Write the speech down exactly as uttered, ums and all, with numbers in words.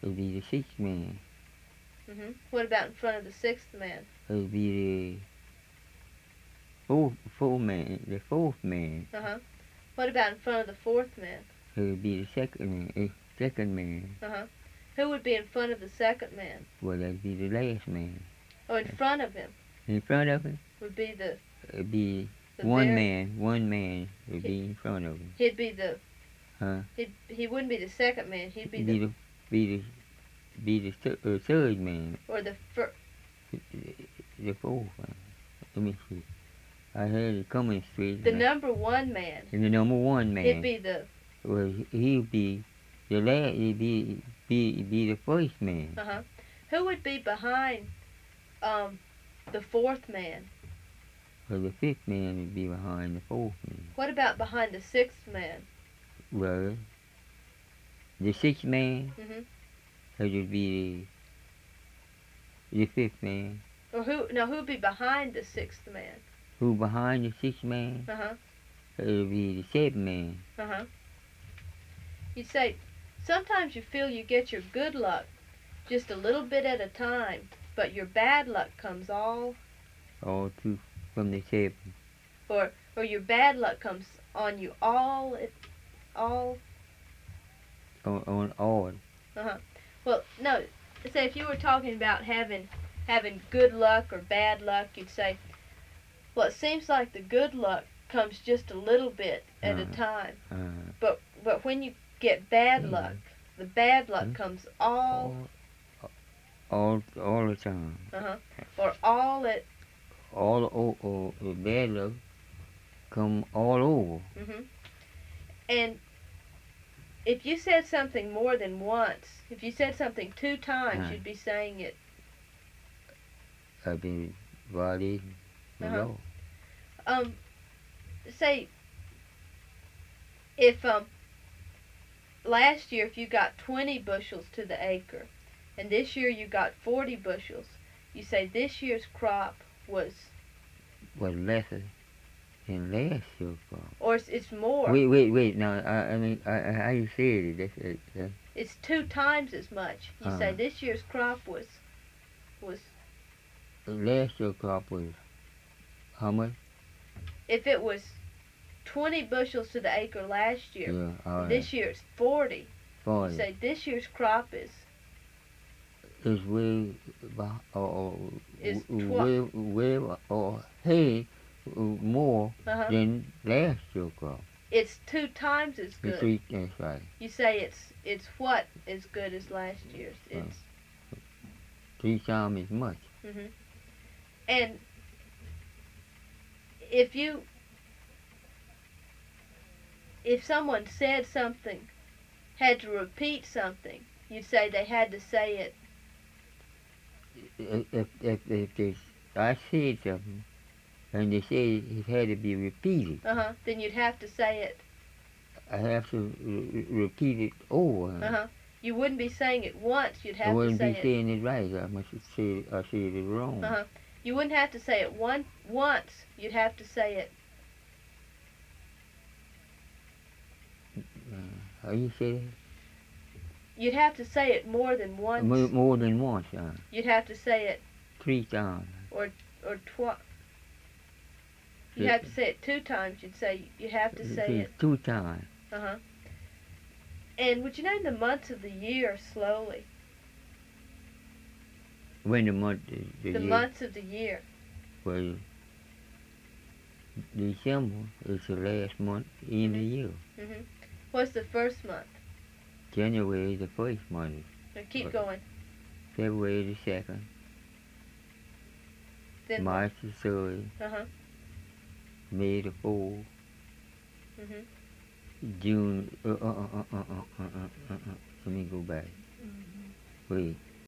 It'd be the sixth man. Mm-hmm. What about in front of the sixth man? It'd be the fourth, fourth man. The fourth man. Uh-huh. What about in front of the fourth man? It'd be the second man. Uh, second man. Uh-huh. Who would be in front of the second man? Well, that'd be the last man. Oh, in front of him In front of him? would be the... It'd be the one very, man. One man would he, be in front of him. He'd be the... Huh? He'd, he wouldn't be the second man. He'd be, be the, the... Be the... Be the th- uh, third man. Or the first... The fourth one. Let me see. I had it coming straight. The number one man. And the number one man. He'd be the... Well, he'd be the last. He'd be be be the first man. Uh huh. Who would be behind um the fourth man? Well, the fifth man would be behind the fourth man. What about behind the sixth man? Well, the sixth man. Mhm. That would be the, the fifth man. Or who? No, who'd be behind the sixth man? Who behind the sixth man? Uh huh. That would be the seventh man. Uh huh. You'd say, sometimes you feel you get your good luck just a little bit at a time, but your bad luck comes all... All through from the seven. Or, or your bad luck comes on you all... It, all... On, on all. Uh-huh. Well, no, say if you were talking about having having good luck or bad luck, you'd say, well, it seems like the good luck comes just a little bit at uh, a time. Uh, But but when you get bad mm. luck, the bad luck Mm. comes all... All, all the time. Uh-huh. Or all at... All oh, oh, the bad luck come all over. Mm-hmm. And if you said something more than once, if you said something two times, Uh. you'd be saying it... I've been violating the Uh-huh. law. Um, say, if, um, last year if you got twenty bushels to the acre, and this year you got forty bushels, you say this year's crop was... Was lesser than last year's crop. Or it's, it's more. Wait, wait, wait. Now, I, I mean, I, I, how you said it? That's, uh, that, It's two times as much. You say Uh-huh. this year's crop was... was last year's crop was how much? if it was twenty bushels to the acre last year, Yeah, all right. this year it's forty. forty. You say this year's crop is... Is way, beh- or, Is w- twi- way, way, or hay more Uh-huh. than last year's crop. It's two times as You good. see, that's right. You say it's it's what as good as last year's. Uh. It's Three times as much. hmm and if you if someone said something, had to repeat something, you'd say they had to say it. If, if, if, if they, I said something, and they said it had to be repeated, Uh huh. Then you'd have to say it. I have to re- repeat it over. Uh huh. You wouldn't be saying it once. You'd I have to wouldn't say be it. saying it right. I must have said, I said it wrong. Uh huh. You wouldn't have to say it one once. You'd have to say it. Uh, how you say that? You'd have to say it more than once. More, more than once, uh, You'd have to say it three times. or twice. You have to say it two times. You'd say you have to say it. Two times. Uh huh. And would you name the months of the year slowly? When the month, the, The year, months of the year. well, December is the last month in the Mhm. year. Mhm. What's the first month? January is the first month. Now keep What? going. February the second. Then March the third. Uh huh. May the fourth. Mhm. June. Uh, uh, uh, uh, uh, uh, uh, uh, uh. Let me go back. Wait.